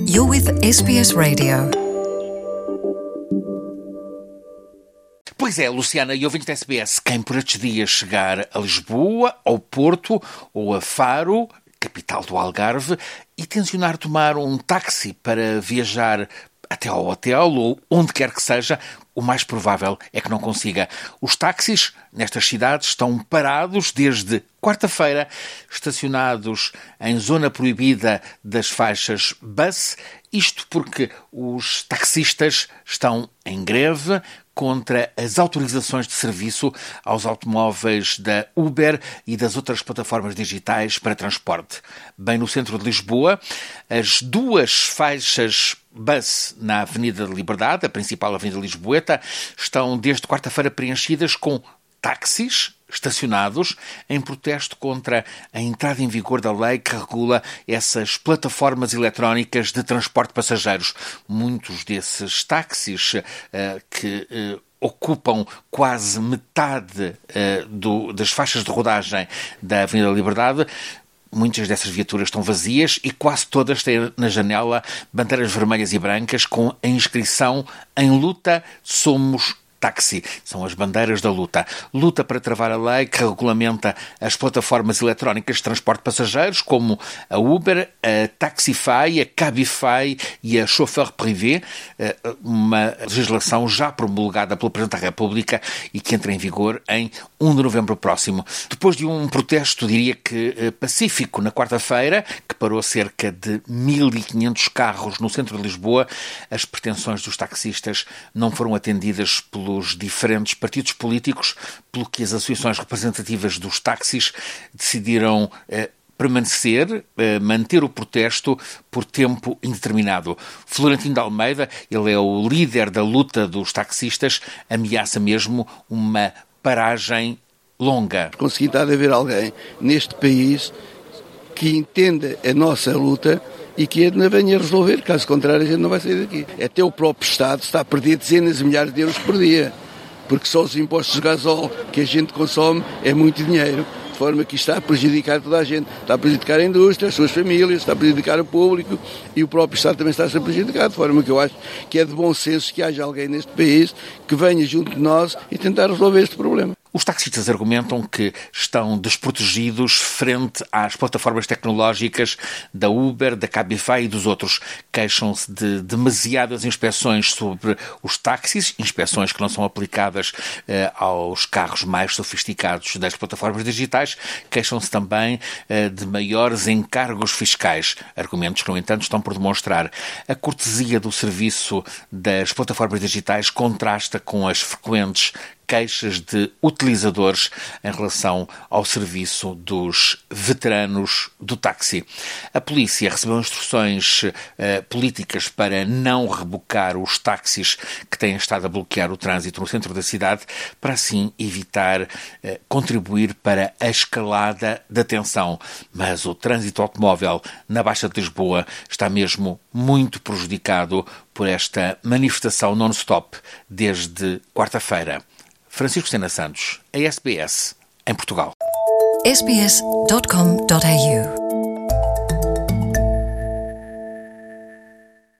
You're with SBS Radio. Pois é, Luciana e ouvintes da SBS, quem por estes dias chegar a Lisboa, ao Porto ou a Faro, capital do Algarve, e tencionar tomar um táxi para viajar até ao hotel ou onde quer que seja, o mais provável é que não consiga. Os táxis nestas cidades estão parados desde quarta-feira, estacionados em zona proibida das faixas bus, isto porque os taxistas estão em greve contra as autorizações de serviço aos automóveis da Uber e das outras plataformas digitais para transporte. Bem no centro de Lisboa, as duas faixas bus na Avenida da Liberdade, a principal avenida lisboeta, estão desde quarta-feira preenchidas com táxis estacionados em protesto contra a entrada em vigor da lei que regula essas plataformas eletrónicas de transporte de passageiros. Muitos desses táxis que ocupam quase metade das faixas de rodagem da Avenida da Liberdade. Muitas dessas viaturas estão vazias e quase todas têm na janela bandeiras vermelhas e brancas com a inscrição "Em luta somos táxi". São as bandeiras da luta. Luta para travar a lei que regulamenta as plataformas eletrónicas de transporte de passageiros, como a Uber, a Taxify, a Cabify e a Chauffeur Privé, uma legislação já promulgada pelo Presidente da República e que entra em vigor em 1 de novembro próximo. Depois de um protesto, diria que pacífico, na quarta-feira, que parou cerca de 1.500 carros no centro de Lisboa, as pretensões dos taxistas não foram atendidas pelos diferentes partidos políticos, pelo que as associações representativas dos táxis decidiram permanecer, manter o protesto por tempo indeterminado. Florentino de Almeida, ele é o líder da luta dos taxistas, ameaça mesmo uma paragem longa. Conseguir estar a haver alguém neste país que entenda a nossa luta e que a venha resolver, caso contrário a gente não vai sair daqui. Até o próprio Estado está a perder dezenas de milhares de euros por dia, porque só os impostos de gasóleo que a gente consome é muito dinheiro, de forma que isto está a prejudicar toda a gente, está a prejudicar a indústria, as suas famílias, está a prejudicar o público e o próprio Estado também está a ser prejudicado, de forma que eu acho que é de bom senso que haja alguém neste país que venha junto de nós e tentar resolver este problema. Os taxistas argumentam que estão desprotegidos frente às plataformas tecnológicas da Uber, da Cabify e dos outros. Queixam-se de demasiadas inspeções sobre os táxis, inspeções que não são aplicadas aos carros mais sofisticados das plataformas digitais. Queixam-se também de maiores encargos fiscais. Argumentos que, no entanto, estão por demonstrar. A cortesia do serviço das plataformas digitais contrasta com as frequentes queixas de utilizadores em relação ao serviço dos veteranos do táxi. A polícia recebeu instruções políticas para não rebocar os táxis que têm estado a bloquear o trânsito no centro da cidade, para assim evitar contribuir para a escalada da tensão. Mas o trânsito automóvel na Baixa de Lisboa está mesmo muito prejudicado por esta manifestação non-stop desde quarta-feira. Francisco Sena Santos, a SBS, em Portugal. sbs.com.au